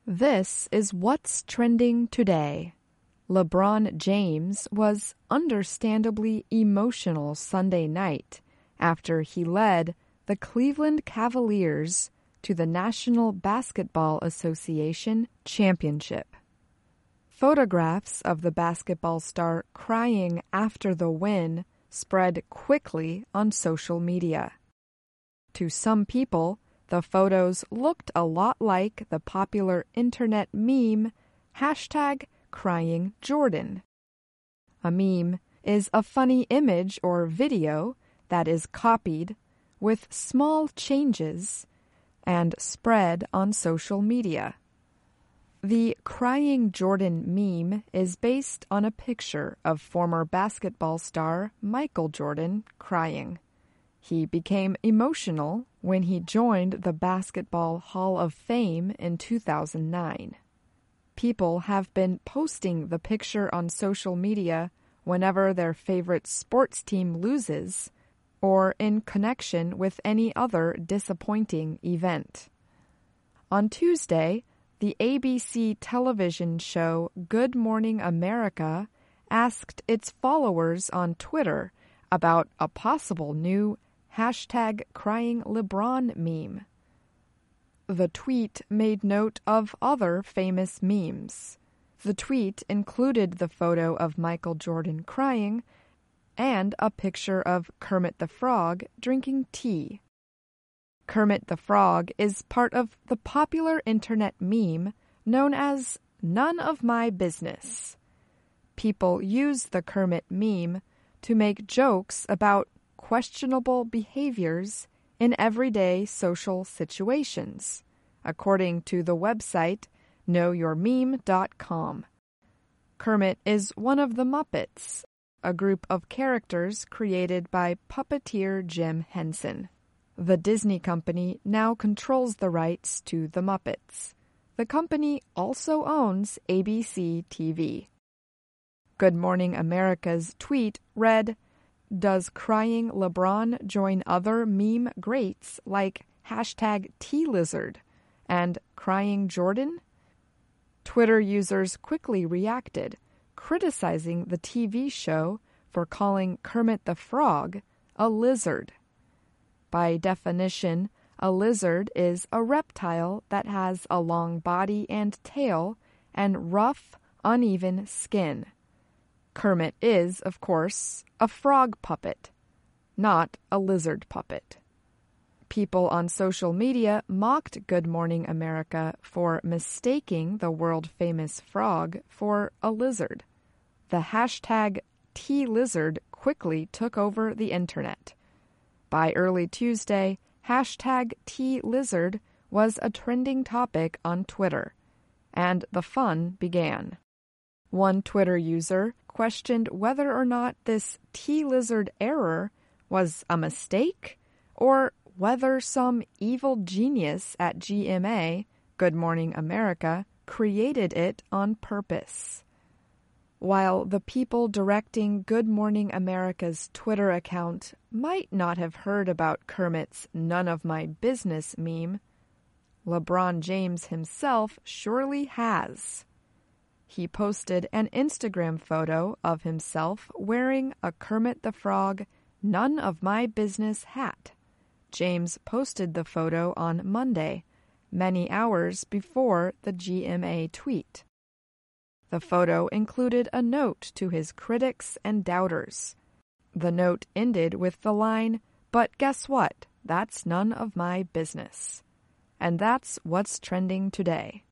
This is what's trending today. LeBron James was understandably emotional Sunday night after he led the Cleveland Cavaliers to the National Basketball Association championship. Photographs of the basketball star crying after the win spread quickly on social media. To some people, the photos looked a lot like the popular internet meme #CryingJordan. A meme is a funny image or video that is copied with small changes and spread on social media. The Crying Jordan meme is based on a picture of former basketball star Michael Jordan crying. He became emotional when he joined the Basketball Hall of Fame in 2009. People have been posting the picture on social media whenever their favorite sports team loses or in connection with any other disappointing event. On Tuesday, the ABC television show Good Morning America asked its followers on Twitter about a possible new #CryingLeBron meme. The tweet made note of other famous memes. The tweet included the photo of Michael Jordan crying and a picture of Kermit the Frog drinking tea. Kermit the Frog is part of the popular internet meme known as None of My Business. People use the Kermit meme to make jokes about questionable behaviors in everyday social situations, according to the website knowyourmeme.com. Kermit is one of the Muppets, a group of characters created by puppeteer Jim Henson. The Disney company now controls the rights to the Muppets. The company also owns ABC TV. Good Morning America's tweet read, "Does Crying LeBron join other meme greats like #TLizard and Crying Jordan?" Twitter users quickly reacted, criticizing the TV show for calling Kermit the Frog a lizard. By definition, a lizard is a reptile that has a long body and tail and rough, uneven skin. Kermit is, of course, a frog puppet, not a lizard puppet. People on social media mocked Good Morning America for mistaking the world-famous frog for a lizard. The #TLizard quickly took over the internet. By early Tuesday, #TLizard was a trending topic on Twitter, and the fun began. One Twitter user questioned whether or not this T-Lizard error was a mistake or whether some evil genius at GMA, Good Morning America, created it on purpose. While the people directing Good Morning America's Twitter account might not have heard about Kermit's None of My Business meme, LeBron James himself surely has. He posted an Instagram photo of himself wearing a Kermit the Frog None of My Business hat. James posted the photo on Monday, many hours before the GMA tweet. The photo included a note to his critics and doubters. The note ended with the line, "But guess what? That's none of my business." And that's what's trending today.